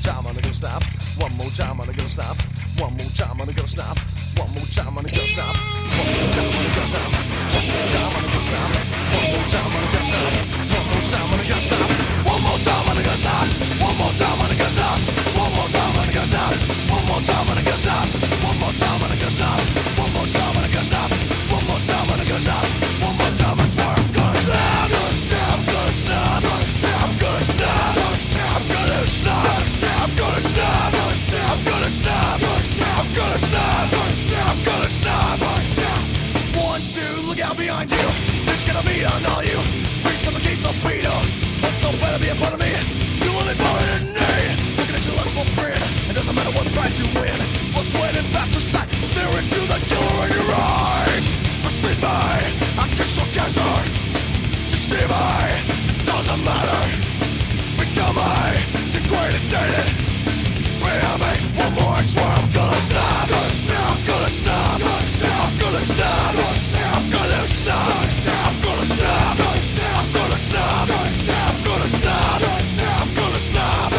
time, I'm gonna stop. One more time, I'm gonna stop. One more time, I'm gonna stop. One more time, I'm gonna stop. One more time, I'm gonna stop. One more time, I'm gonna stop. One more time, I'm gonna stop. One more time, I'm gonna stop. One more time, I'm gonna stop. One more time, I'm gonna stop. One more time, I'm gonna stop. One more time, I'm gonna stop. One more time, I'm gonna stop. One more time, I'm gonna stop. One more time, I'm gonna stop. One more time, I swear I'm gonna stop. I'm gonna stop. I'm gonna stop. I'm gonna stop. I'm gonna stop. I'm gonna stop. I'm gonna stop. I'm gonna stop. 1, 2, look out behind you. It's gonna be on all you. Bring some case of freedom. What's so better be a part of me? You only born in me. Looking at your lust for grin. It doesn't matter what price you win. What's waiting fast aside? Stare into the killer in your eyes. Perceive me. I kiss your cancer. Deceive me. This doesn't matter. Become me. Degraded, dated. Behind me. One more, I swear I'm gonna stop. I'm gonna stop. I'm gonna stop. I'm gonna stop. I'm gonna stop. I'm gonna stop. I'm gonna stop. I'm gonna stop.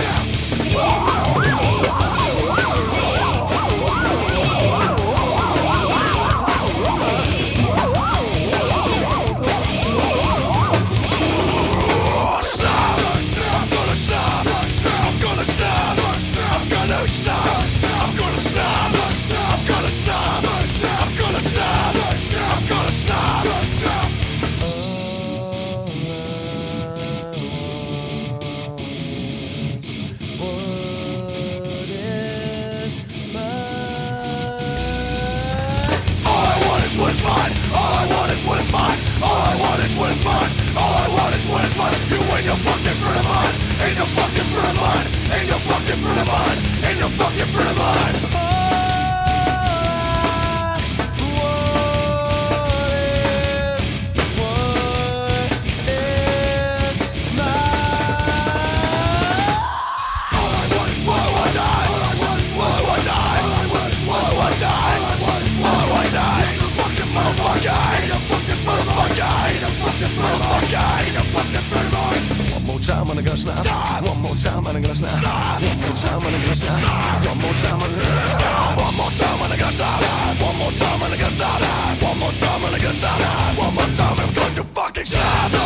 What is mine? All I want is what is mine. All I want is what is mine. All I want is what is mine. You ain't no fucking friend of mine. Ain't no fucking friend of mine. Ain't no fucking friend of mine. Ain't no fucking friend of mine. One more time and I'm gonna snap. One more time and I'm gonna snap. One more time and I'm gonna snap. One more time and I'm gonna snap. One more time and I'm gonna stop. One more time and I'm gonna stop. One more time and I'm gonna stop. One more time and I'm going to fucking stop.